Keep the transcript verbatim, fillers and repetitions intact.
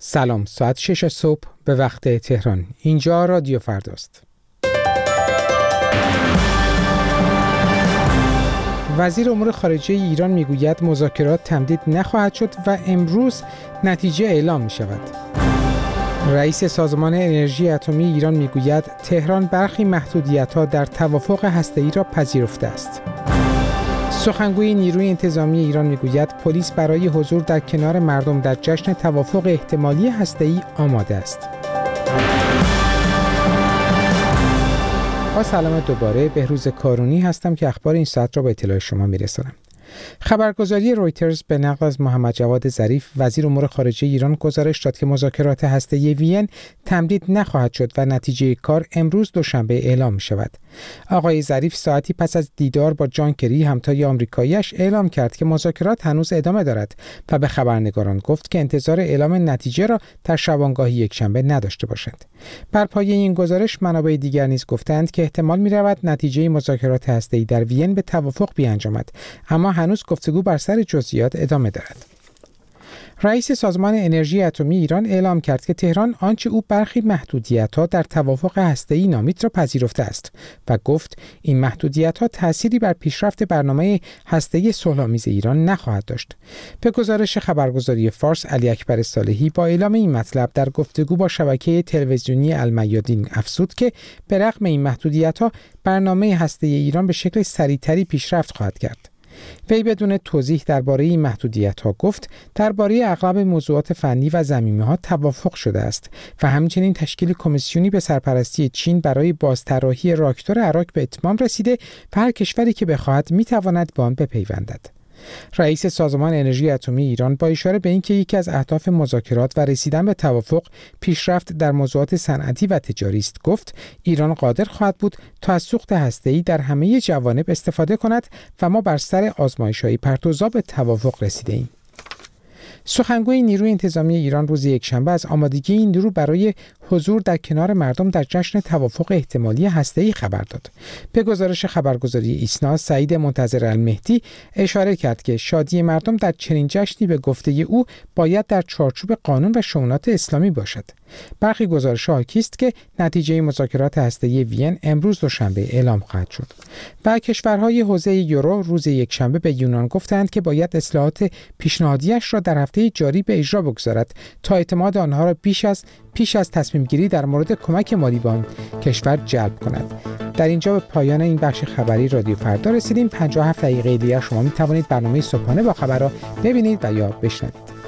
سلام، ساعت شش صبح به وقت تهران. اینجا رادیو فرداست. وزیر امور خارجه ایران میگوید مذاکرات تمدید نخواهد شد و امروز نتیجه اعلام می شود. رئیس سازمان انرژی اتمی ایران میگوید تهران برخی محدودیت‌ها در توافق هسته‌ای را پذیرفته است. سخنگوی نیروی انتظامی ایران میگوید پلیس برای حضور در کنار مردم در جشن توافق احتمالی هسته‌ای آماده است. با سلام دوباره، بهروز کارونی هستم که اخبار این ساعت را به اطلاع شما میرسانم. خبرگزاری رویترز به نقل از محمد جواد ظریف وزیر امور خارجه ایران گزارش داد که مذاکرات هسته‌ای وین تمدید نخواهد شد و نتیجه کار امروز دوشنبه اعلام می شود. آقای ظریف ساعتی پس از دیدار با جان کری همتای آمریکایی‌اش اعلام کرد که مذاکرات هنوز ادامه دارد و به خبرنگاران گفت که انتظار اعلام نتیجه را در شبانگاه یکشنبه نداشته باشند. بر پایه این گزارش منابع دیگر نیز گفتند که احتمال می‌رود نتیجه مذاکرات هسته‌ای در وین به توافق بیانجامد، اما هنوز گفتگو بر سر جزئیات ادامه دارد. رئیس سازمان انرژی اتمی ایران اعلام کرد که تهران آنچه او برخی محدودیت‌ها در توافق هسته‌ای نامید را پذیرفته است و گفت این محدودیت‌ها تأثیری بر پیشرفت برنامه هسته‌ای صلح‌آمیز ایران نخواهد داشت. به گزارش خبرگزاری فارس، علی اکبر صالحی با اعلام این مطلب در گفتگو با شبکه تلویزیونی المیادین افزود که به رغم این محدودیت‌ها برنامه هسته‌ای ایران به شکل سریع‌تری پیشرفت خواهد کرد. وی بدون توضیح درباره این محدودیت‌ها گفت درباره اغلب موضوعات فنی و ضمیمه‌ها توافق شده است و همچنین تشکیل کمیسیونی به سرپرستی چین برای بازطراحی راکتور اراک به اتمام رسیده و هر کشوری که بخواهد می‌تواند به آن بپیوندد. رئیس سازمان انرژی اتمی ایران با اشاره به اینکه یکی از اهداف مذاکرات و رسیدن به توافق پیشرفت در موضوعات صنعتی و تجاری است گفت ایران قادر خواهد بود تا از سوخت هسته‌ای در همه جوانب استفاده کند و ما بر سر آزمایش‌های پرتوزا به توافق رسیده‌ایم. سخنگوی نیروی انتظامی ایران روز یکشنبه از آمادگی این نیرو برای حضور در کنار مردم در جشن توافق احتمالی هسته‌ای خبر داد. به گزارش خبرگزاری ایسنا، سعید منتظر المهدی اشاره کرد که شادی مردم در چنین جشنی به گفته او باید در چارچوب قانون و شؤونات اسلامی باشد. برخی گزارش‌ها حاکی است که نتیجه مذاکرات هسته‌ای وین امروز دوشنبه اعلام خواهد شد. و کشورهای حوزه یورو روز یکشنبه به یونان گفتند که باید اصلاحات پیشنهادیش را در هفته جاری به اجرا بگذارد تا اعتماد آنها را بیش از پیش از تصمیم گیری در مورد کمک مالی به آن کشور جلب کند. در اینجا به پایان این بخش خبری رادیو فردا رسیدیم. پنجاه و هفت دقیقه دیگر شما می توانید برنامه صبحانه با خبر را ببینید و یا بشنوید.